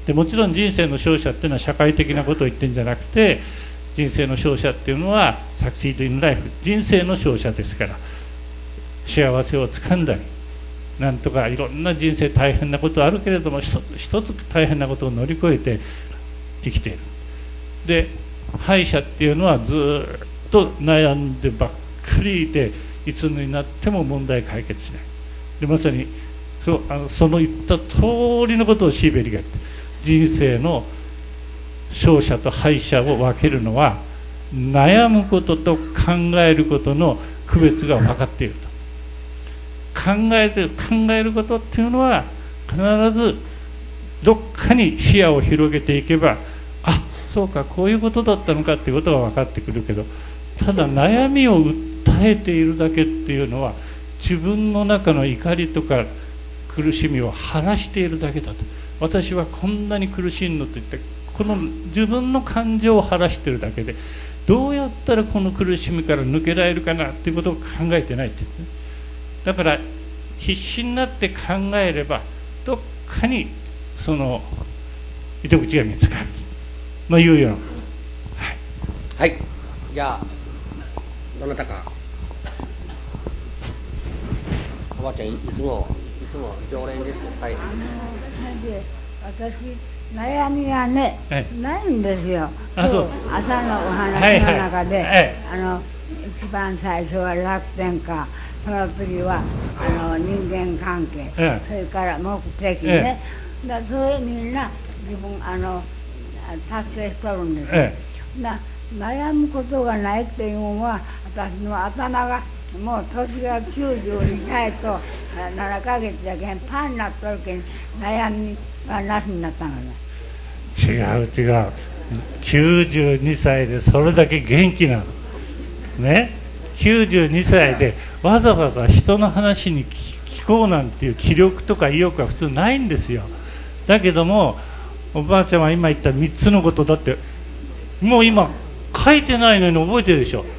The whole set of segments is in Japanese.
でもちろん人生の勝者っていうのは社会的なことを言ってるんじゃなくて、人生の勝者っていうのはサクシード・イン・ライフ、人生の勝者ですから、幸せをつかんだり、なんとかいろんな人生大変なことあるけれども、一つ大変なことを乗り越えて生きている。で敗者っていうのはずっと悩んでばっかりいて、いつになっても問題解決しない。でまさにその言った通りのことをシーベリが言って、人生の勝者と敗者を分けるのは悩むことと考えることの区別が分かっていると。考えることっていうのは必ずどっかに視野を広げていけば、あ、そうか、こういうことだったのかっていうことが分かってくるけど、ただ悩みを訴えているだけっていうのは自分の中の怒りとか苦しみを晴らしているだけだと。私はこんなに苦しいのと言って、この自分の感情を晴らしているだけで、どうやったらこの苦しみから抜けられるかなっていうことを考えてないって言ってね。だから必死になって考えればどっかにその糸口が見つかるというような。 はい、はい、じゃあどなたか。おばあちゃんいつも常連ですね。はい。 私悩みがね、ないんですよ。 あ、そう。 朝のお話の中で、一番最初は楽天家、その次は人間関係、それから目的ね。だそれみんな自分達成しとるんですよ。悩むことがないっていうのは、私の頭がもう年が92歳と7ヶ月だけんパンになっとるけん、悩みがなしになったのね。 違う92歳でそれだけ元気なのね。92歳でわざわざ人の話に聞こうなんていう気力とか意欲は普通ないんですよ。だけどもおばあちゃんは今言った3つのことだって、もう今書いてないのに覚えてるでしょ。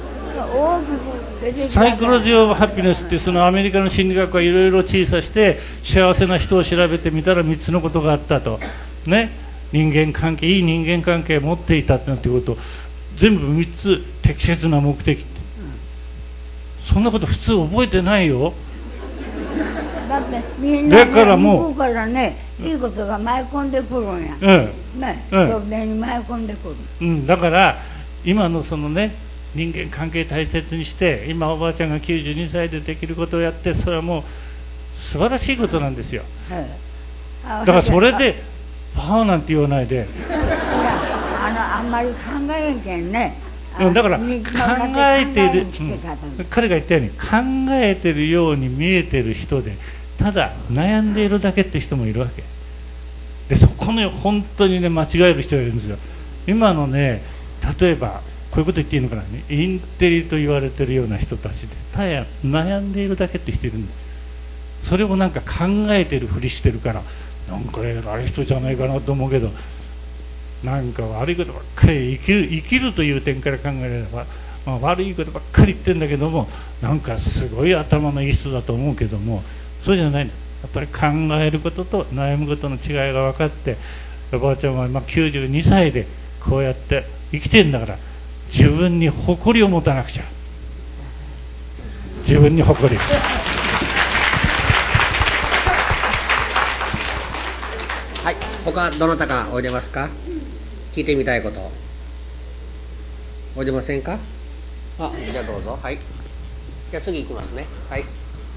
サイコロジー・オブ・ハピネスって、そのアメリカの心理学はいろいろ小さして幸せな人を調べてみたら3つのことがあったとね。人間関係、いい人間関係を持っていたなんていうこと、全部3つ適切な目的って、そんなこと普通覚えてないよ。 だってみんな、ね、だからもうからね、いいことが舞い込んでくるんや、それに舞い込んでくる、 だから今のそのね、人間関係大切にして、今おばあちゃんが92歳でできることをやって、それはもう素晴らしいことなんですよ。だからそれでパーなんて言わないで、いやあんまり考えんけんね。 だから考えている、彼が言ったように考えてるように見えてる人で、ただ悩んでいるだけって人もいるわけで、そこね、本当にね、間違える人がいるんですよ。今のね、例えばこういうこと言っていいのかな、インテリと言われてるような人たちで、ただ悩んでいるだけって人いるんです。それをなんか考えてるふりしてるから、なんか偉い人じゃないかなと思うけど、なんか悪いことばっかり、生きるという点から考えれば、悪いことばっかり言ってんだけども、なんかすごい頭のいい人だと思うけども、そうじゃないんだ。やっぱり考えることと悩むことの違いが分かって、おばあちゃんは今92歳でこうやって生きてんだから、自分に誇りを持たなくちゃ。自分に誇り。 はい、他どなたかおいでますか。聞いてみたいことおいでませんか。じゃあどうぞ。はい、じゃあ次いきますね。はい。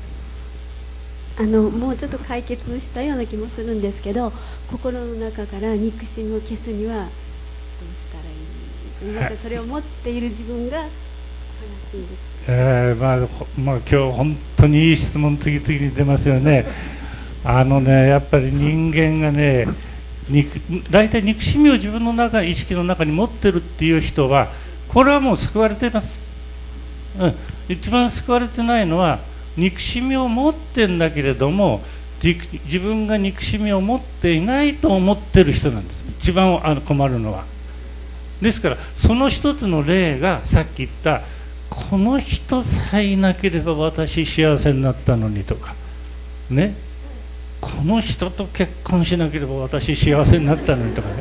もうちょっと解決したような気もするんですけど、心の中から憎しみを消すにはどうしたらいい、またそれを持っている自分が悲しいんです。 今日本当にいい質問次々に出ますよね。やっぱり人間がね、大体憎しみを自分の中、意識の中に持ってるっていう人は、これはもう救われています。一番救われてないのは、憎しみを持ってんだけれども、自分が憎しみを持っていないと思ってる人なんです。一番困るのは。ですからその一つの例がさっき言った、この人さえいなければ私幸せになったのにとかね、 この人と結婚しなければ私幸せになったのにとかね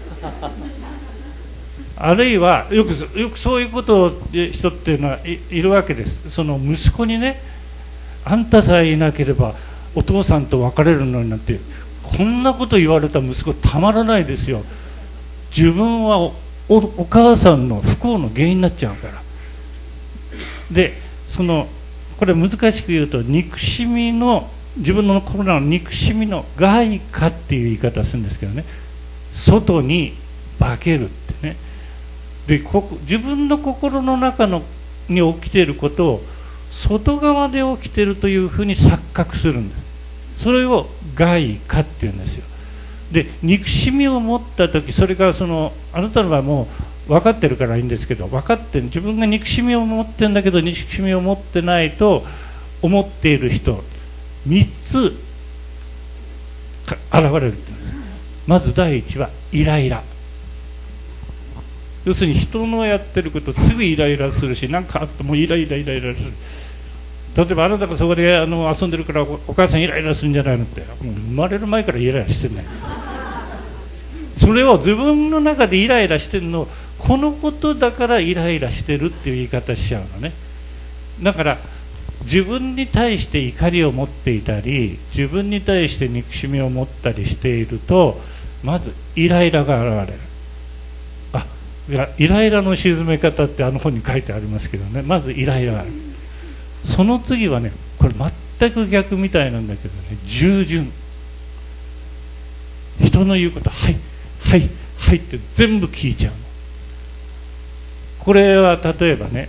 あるいはよくそういうことを人っていうのはいるわけです。その息子にね、あんたさえいなければお父さんと別れるのになんて、こんなこと言われた息子たまらないですよ。自分はお母さんの不幸の原因になっちゃうから。でこれ難しく言うと、憎しみの自分の心の憎しみの外化っていう言い方をするんですけどね、外に化けるってね。で自分の心の中に起きていることを外側で起きているというふうに錯覚するんです。それを外化っていうんですよ。で憎しみを持った時、それがあなたの場合もう分かってるからいいんですけど、分かって自分が憎しみを持ってるんだけど憎しみを持ってないと思っている人3つ現れるって言うんです。まず第一はイライラ。要するに人のやってることすぐイライラするし、何かあってもイライラする。例えばあなたがそこで遊んでるからお母さんイライラするんじゃないのって、もう生まれる前からイライラしてない。それを自分の中でイライラしてるのを、このことだからイライラしてるっていう言い方しちゃうのね。だから自分に対して怒りを持っていたり、自分に対して憎しみを持ったりしていると、まずイライラが現れる。イライラの鎮め方って本に書いてありますけどね、まずイライラがある。その次はね、これ全く逆みたいなんだけどね、従順。人の言うことはいはいはいって全部聞いちゃうの。これは例えばね、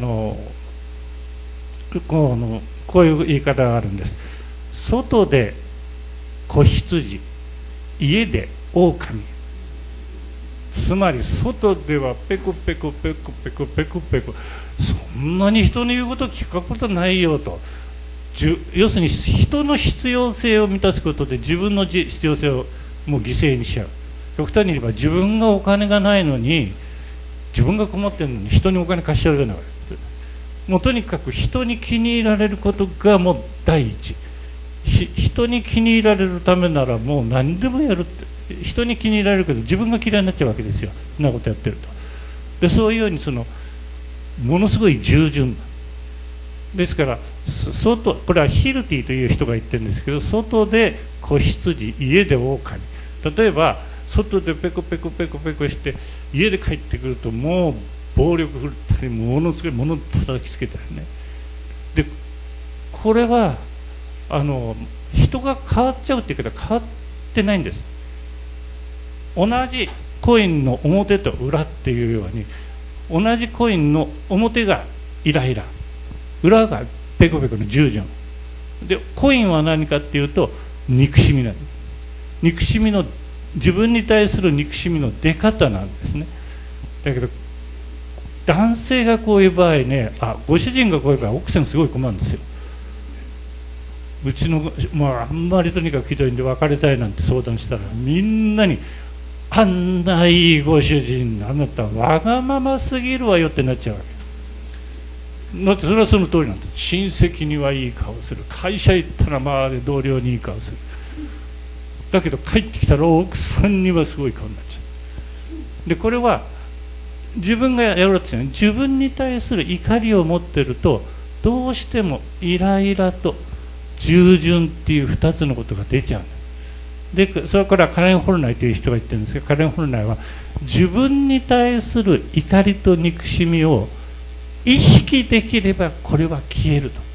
こういう言い方があるんです。外で子羊、家で狼。つまり外ではペコペコペコペコペコペコ、そんなに人の言うことを聞くことないよと。要するに人の必要性を満たすことで自分の必要性をもう犠牲にしちゃう。極端に言えば自分がお金がないのに、自分が困ってるのに人にお金貸しちゃうようなわけ。もうとにかく人に気に入られることがもう第一。人に気に入られるためならもう何でもやるって。人に気に入られるけど自分が嫌いになっちゃうわけですよ、そんなことやってると。でそういうようにものすごい従順ですから、これはヒルティという人が言ってるんですけど、外で子羊、家で狼。例えば外でペコペコペコペコして家で帰ってくるともう暴力振ったり、ものすごい物叩きつけたりね。でこれは人が変わっちゃうっていうけど変わってないんです。同じコインの表と裏っていうように、同じコインの表がイライラ、裏がペコペコの従順で、コインは何かっていうと憎しみなんです。憎しみの、自分に対する憎しみの出方なんですね。だけど男性がこういう場合ね、ご主人がこういう場合、奥さんすごい困るんですよ。うちのあんまりとにかくひどいんで別れたいなんて相談したら、みんなにあんないいご主人、あなたわがまますぎるわよってなっちゃうわけだって、それはその通りなんです。親戚にはいい顔する、会社行ったら同僚にいい顔する。だけど帰ってきたら奥さんにはすごい顔になっちゃう。でこれは自分がやるんですよね。自分に対する怒りを持ってると、どうしてもイライラと従順っていう2つのことが出ちゃうんです。でそれからカレン・ホルナイという人が言ってるんですけど、カレン・ホルナイは自分に対する怒りと憎しみを意識できればこれは消えると。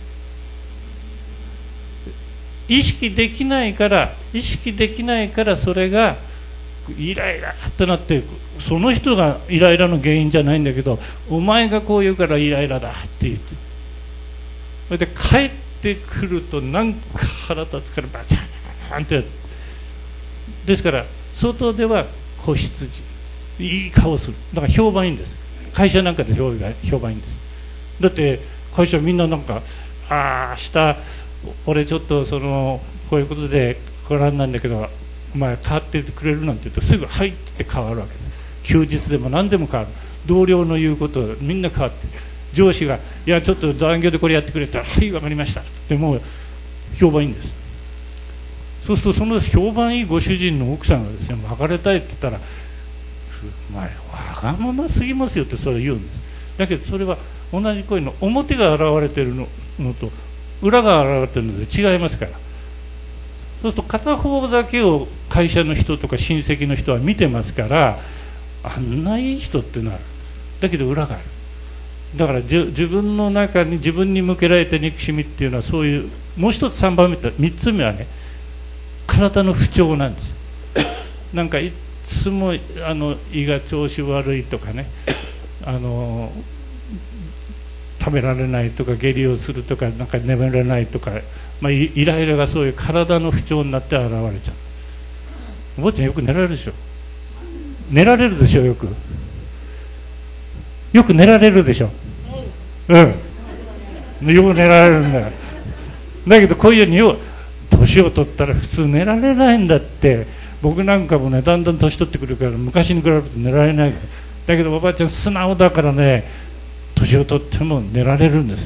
意識できないからそれがイライラってなって、その人がイライラの原因じゃないんだけど、お前がこう言うからイライラだって言って、それで帰ってくるとなんか腹立つからバチャーンってやる。ですから外では子羊、いい顔する。だから評判いいんです。会社なんかで評判いいんです。だって会社みんななんか、明日俺ちょっとこういうことで来らんなんだけどお前変わってくれるなんて言うとすぐはいって変わるわけです。休日でも何でも変わる。同僚の言うことをみんな変わって、上司がいやちょっと残業でこれやってくれたらはい分かりましたってもう評判いいんです。 そうするとその評判いいご主人の奥さんがですね、別れたいって言ったら「お前わがまますぎますよ」ってそれを言うんです。だけどそれは同じ声の表が現れてるのと裏が現れてるので違いますから。そうすると片方だけを会社の人とか親戚の人は見てますから、あんないい人ってなる。だけど裏がある。だから自分の中に自分に向けられた憎しみっていうのはそういう、もう一つ3番目と3つ目はね、体の不調なんです。なんかいつも胃が調子悪いとかね、食べられないとか下痢をするとか、なんか眠れないとか、イライラがそういう体の不調になって現れちゃう。お坊ちゃんよく寝られるでしょ。寝られるでしょ。よく寝られるでしょ。よく寝られるんだよ。だけどこういうように年を取ったら普通寝られないんだって。僕なんかもね、だんだん年取ってくるから昔に比べて寝られない。だけどおばあちゃん素直だからね、年を取っても寝られるんです。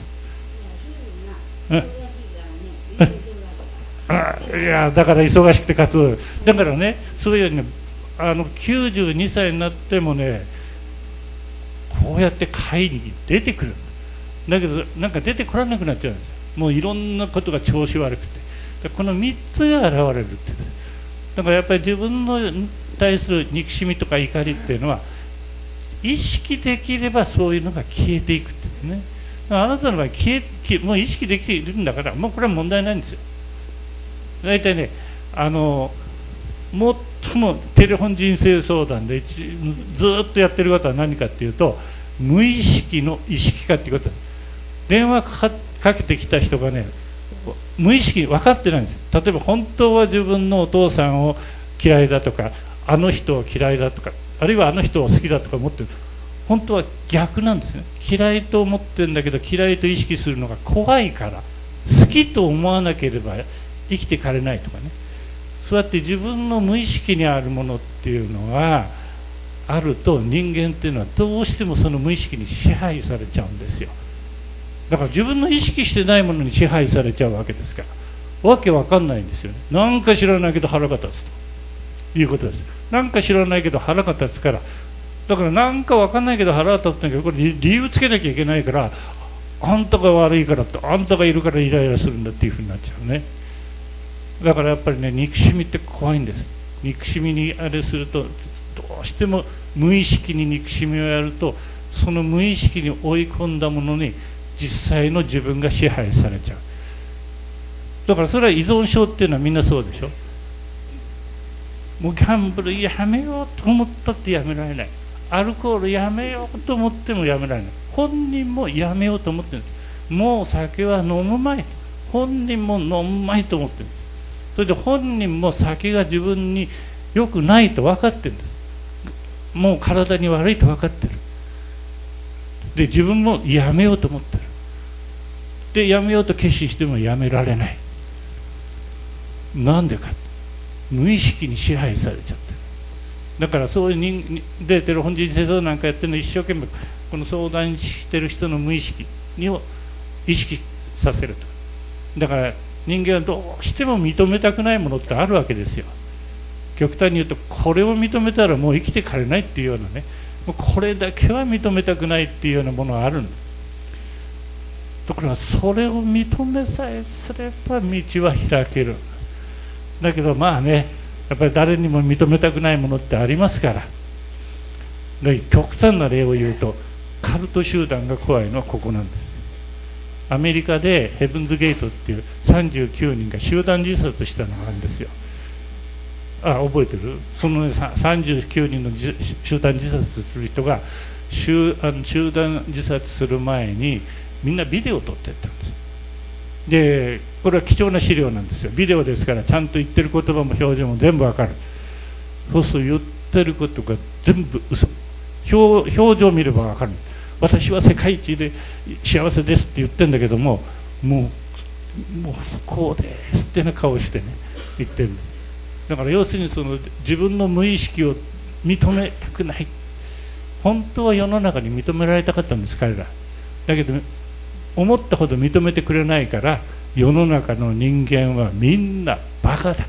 いやだから忙しくて活動だからね、そういうね、92歳になってもね、こうやって会に出てくる。だけどなんか出てこらなくなっちゃうんですよ。もういろんなことが調子悪くて、この3つが現れるって。だからやっぱり自分の対する憎しみとか怒りっていうのは意識できればそういうのが消えていくってね。あなたの場合もう意識できているんだから、もうこれは問題ないんですよ。大体ね、最もテレフォン人生相談でずっとやってることは何かっていうと、無意識の意識化っていうこと。電話かけてきた人がね、無意識に分かってないんです。例えば本当は自分のお父さんを嫌いだとか、あの人を嫌いだとか、あるいはあの人を好きだとか思ってる。本当は逆なんですね。嫌いと思ってるんだけど、嫌いと意識するのが怖いから、好きと思わなければ生きていかれないとかね。そうやって自分の無意識にあるものっていうのがあると、人間っていうのはどうしてもその無意識に支配されちゃうんですよ。だから自分の意識してないものに支配されちゃうわけですから、わけわかんないんですよね。なんか知らないけど腹が立つということです。なんか知らないけど腹が立つから、だからなんかわかんないけど腹が立つんだけど、これ理由つけなきゃいけないから、あんたが悪いからって、あんたがいるからイライラするんだっていうふうになっちゃうね。だからやっぱりね、憎しみって怖いんです。憎しみにあれすると、どうしても無意識に憎しみをやると、その無意識に追い込んだものに実際の自分が支配されちゃう。だからそれは依存症っていうのはみんなそうでしょ。もうギャンブルやめようと思ったってやめられない。アルコールやめようと思ってもやめられない。本人もやめようと思ってるんです。もう酒は飲むまい。本人も飲むまいと思ってるんです。それで本人も酒が自分に良くないと分かってるんです。もう体に悪いと分かってる。で自分もやめようと思ってる。でやめようと決心してもやめられない。なんでか、無意識に支配されちゃってる。だからそういうでテレフォン人生相談なんかやってるの、一生懸命この相談してる人の無意識を意識させると。だから人間はどうしても認めたくないものってあるわけですよ。極端に言うと、これを認めたらもう生きていかれないっていうようなね、もうこれだけは認めたくないっていうようなものがあるんです。ところがそれを認めさえすれば道は開ける。だけどまあね、やっぱり誰にも認めたくないものってありますから。で極端な例を言うと、カルト集団が怖いのはここなんです。アメリカでヘブンズゲートっていう39人が集団自殺したのがあるんですよ。覚えてる？その、ね、39人の集団自殺する人が集団自殺する前にみんなビデオを撮っていったんです。でこれは貴重な資料なんですよ。ビデオですからちゃんと言ってる言葉も表情も全部わかる。そうすると言ってることが全部嘘。表情を見ればわかる。私は世界一で幸せですって言ってるんだけども、もう不幸ですってな顔してね言ってる。だから要するにその自分の無意識を認めたくない。本当は世の中に認められたかったんです彼ら。だけど思ったほど認めてくれないから、世の中の人間はみんなバカだ、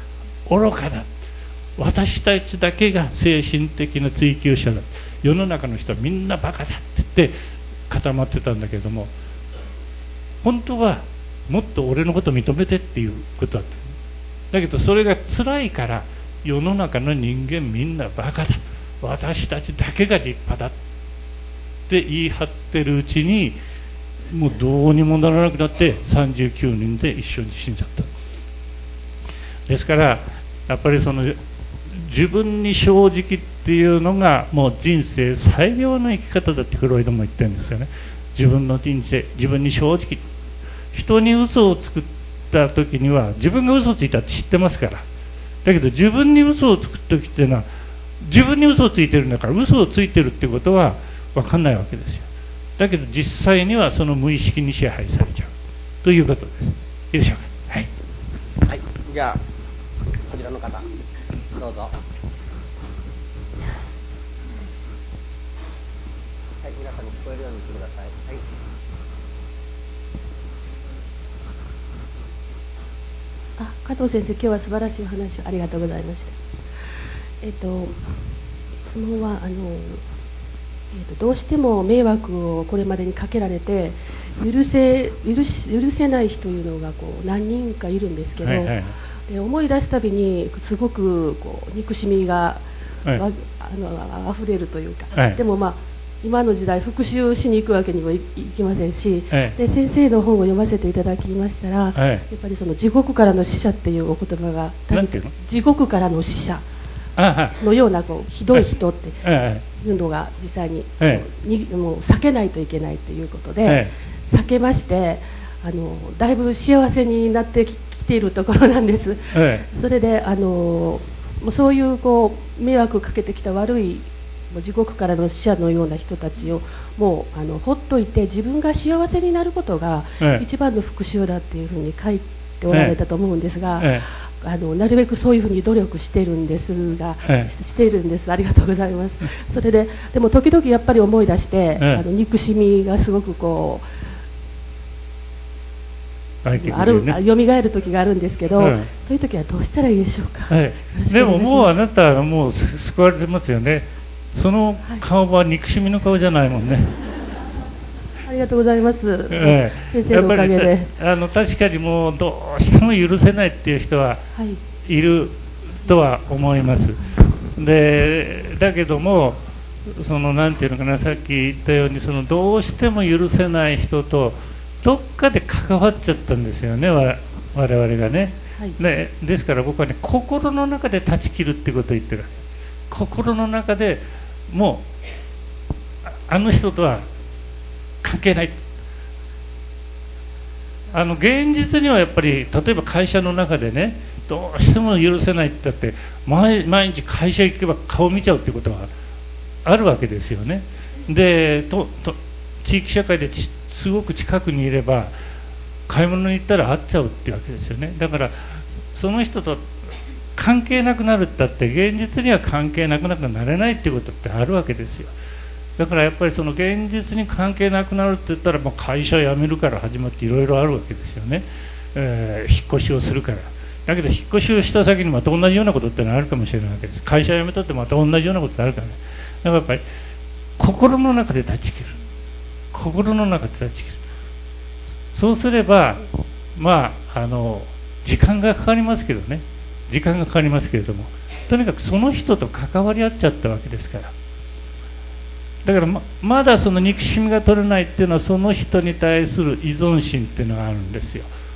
愚かだ、私たちだけが精神的な追求者だ、世の中の人はみんなバカだって言って固まってたんだけれども、本当はもっと俺のこと認めてっていうことだった。だけどそれが辛いから、世の中の人間みんなバカだ、私たちだけが立派だって言い張ってるうちに、もうどうにもならなくなって39人で一緒に死んじゃった。ですからやっぱりその自分に正直っていうのがもう人生最良の生き方だってフロイドも言ってるんですよね。自分の人生、自分に正直、人に嘘をつくった時には自分が嘘をついたって知ってますから。だけど自分に嘘をつく時っていうのは、自分に嘘をついてるんだから、嘘をついてるってことは分かんないわけですよ。だけど実際にはその無意識に支配されちゃうということです。いいでしょうか。はい、 はい、じゃあこちらの方どうぞ。はい、皆さんに聞こえるように言ってください。はい。 加藤先生、今日は素晴らしいお話をありがとうございました。質問はどうしても迷惑をこれまでにかけられて許せない人というのが何人かいるんですけど、で思い出すたびにすごく憎しみが、溢れるというか、でも今の時代復讐しに行くわけにもいきませんし、で先生の本を読ませていただきましたら、やっぱりその地獄からの死者っていうお言葉が、地獄からの死者のようなひどい人っていうのが実際にもう避けないといけないということで、避けましてだいぶ幸せになってきているところなんです。それでもうそういう迷惑をかけてきた悪い地獄からの死者のような人たちをもうほっといて、自分が幸せになることが一番の復讐だっていうふうに書いておられたと思うんですが、なるべくそういうふうに努力しているんですが、しているんです。ありがとうございます。それでも時々やっぱり思い出して、憎しみがすごく蘇る時があるんですけど、そういう時はどうしたらいいでしょうか。 でももうあなたはもう救われてますよね。その顔は憎しみの顔じゃないもんね。 ありがとうございます。先生のおかげで。 確かにもうどうしても許せないっていう人はいるとは思います。でだけどもなんていうのかな、さっき言ったようにどうしても許せない人とどっかで関わっちゃったんですよね、我々がね。ですから僕はね、心の中で断ち切るってことを言ってる。心の中でもうあの人とは関係ない。現実にはやっぱり例えば会社の中でね、どうしても許せないって言って毎日会社行けば顔見ちゃうってことはあるわけですよね。で地域社会ですごく近くにいれば買い物に行ったら会っちゃうっていうわけですよね。だからその人と関係なくなるったって現実には関係なくなれないっていうことってあるわけですよ。だからやっぱり現実に関係なくなるって言ったらもう会社辞めるから始まっていろいろあるわけですよね。引っ越しをするから。だけど引っ越しをした先にまた同じようなことってのあるかもしれないわけです。会社辞めたってまた同じようなことってあるからね。だからやっぱり心の中で断ち切る。心の中で断ち切る。そうすれば時間がかかりますけどね。時間がかかりますけれども、とにかくその人と関わり合っちゃったわけですから。だからまだその憎しみが取れないっていうのは、その人に対する依存心っていうのがあるんですよ。